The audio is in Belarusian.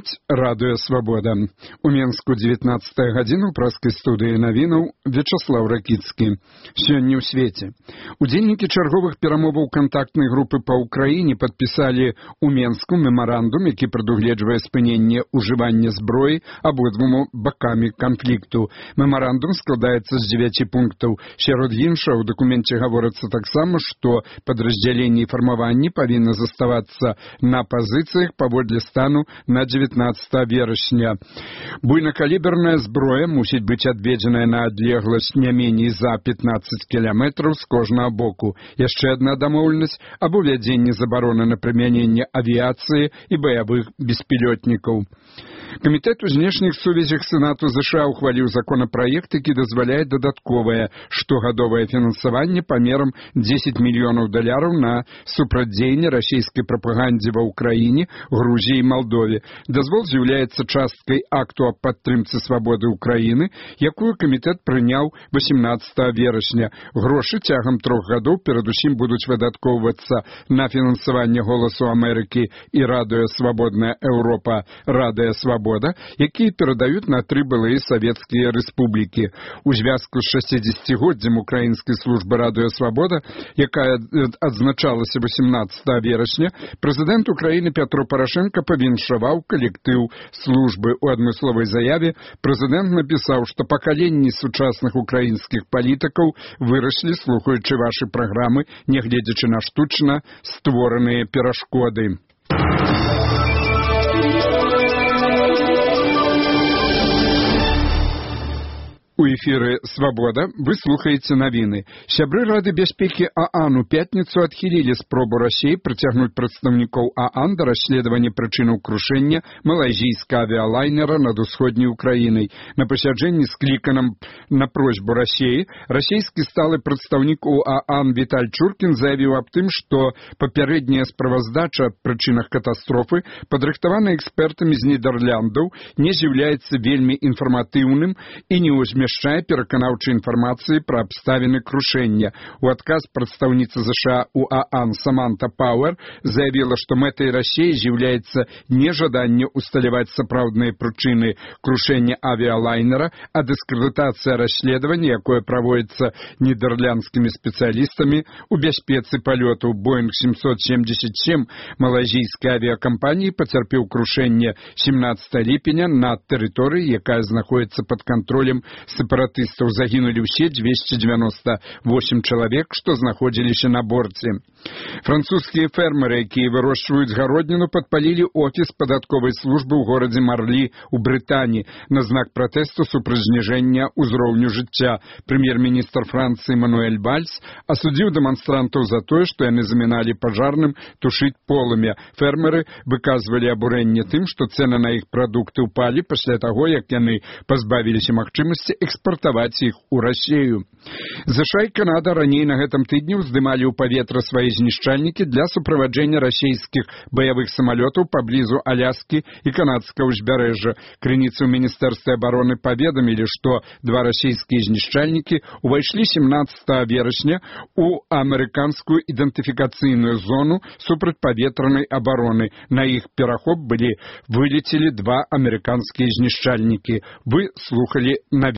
Гучыць радыё «Свабода». У Менску 19 гадзіна ў праскай студыі навінаў Вячаслаў Ракіцкі. Сёння ў свеце. Удзельнікі чарговых перамоваў кантактнай групы па ўкраіне падпісалі ў Менску мемарандум, які прадугледжвае спыненне ўжывання зброі абодвума бакамі канфлікту. Мемарандум складаецца з 9 пунктаў. Сярод іншага ў дакуменце гаворыцца таксама, што падраздзяленні і фармаванні павінны заставацца на пазіцыях паводле стану на 19 верасня. Буйнакаліберная зброя мусіць быць адведзеная на адлегласць не меней за 15 кіламетраў з кожнага боку. Яшчэ адна дамоўленасць аб увядзенні забароны на прымяненне авіяцыі і баявых беспілётнікаў. Камітэт у знешніх сувязях Сенату США ухваліў законапраект, які дазваляе дадатковае штогадовае фінансаванне памерам $10 мільёнаў на супрацьдзеянне расійскай прапагандзе ва ўкраіне, Грузіі і Малдове. Дазвол з'яўляецца часткай акту аб падтрымцы свабоды ўкраіны, якую камітэт прыняў 18 верасня. Грошы цягам 3 гадоў перадусім будуць выдаткоўвацца на фінансаванне «Голасу Амерыкі» і радыё «Свабодная Еўропа», радыё «Свабода», якія перадаюць на 3 былыя савецкія рэспублікі. У звязку з 60-годдзям украінскай службы радыё «Свабода», якая адзначалася 18 верасня, прэзідэнт Украіны Пятро Парашенко павіншаваў калектыў службы. У адмысловай заяве прэзідэнт напісаў, што пакаленні сучасных украінскіх палітыкаў выраслі, слухаючы вашы праграмы, нягледзячы на штучна створаныя перашкоды. У эфіры «Свабода» вы слухаеце навіны. Сябры Рады бяспекі ААН у пятніцу адхілілі спробу Расіі прыцягнуць прадстаўнікоў ААН да расследавання прычынаў крушэння малайзійскага авіялайнера над усходняй Украінай. На пасяджэнні, скліканым на просьбу Расіі, расійскі сталы прадстаўнік ААН Віталь Чуркін заявіў аб тым, што папярэдняя справаздача аб прычынах катастрофы, падрыхтаваная экспертамі з Нідэрляндаў, не з'яўляецца вельмі інфарматыўным і не ўзмяшчае пераканаўчай інфармацыі пра абставіны крушэння. У адказ прадстаўніца США у ААН Саманта Пауэр заявіла, што мэтай Расіі з'яўляецца не жаданне усталяваць сапраўдныя прычыны крушэння авіялайнера, а дыскрэдытацыя расследавання, якое праводзіцца нідерландскімі спецыялістамі у бяспецы палётаў. Боинг 777 малайзійскай авіякампаніі пацярпеў крушэнне 17 ліпеня на тэрыторыі, якая знаходзіцца пад кантролем сепаратыстаў. Загінулі ўсе 298 чалавек, што знаходзіліся на борце. Французскія фермеры, якія вырошчваюць гародніну, падпалілі офіс падатковай службы ў горадзе Марлі у Брытаніі на знак пратэсту супраць зніжэння ўзроўню жыцця. Прэм'ер-міністр Францыі Мануэль Вальс асудзіў дэманстрантаў за тое, што яны заміналі пажарным тушыць полымя. Фермеры выказвалі абурэнне тым, што цэны на іх прадукты ўпалі пасля таго, як яны пазбавіліся магчымасці экспартаваць іх у Расію. ЗША і Канада раней на гэтым тыдні ўздымалі ў паветра свае знішчальнікі для суправаджэння расійскіх баявых самалётаў паблізу Аляскі і канадскага ўзбярэжжа. Крыніцы ў Міністэрстве абароны паведамілі, што 2 расійскія знішчальнікі ўвайшлі 17 верасня у амерыканскую ідэнтыфікацыйную зону супрацьпаветранай абароны. На іх перахоп вылецелі 2 амерыканскія знішчальнікі. Вы слухалі навіны.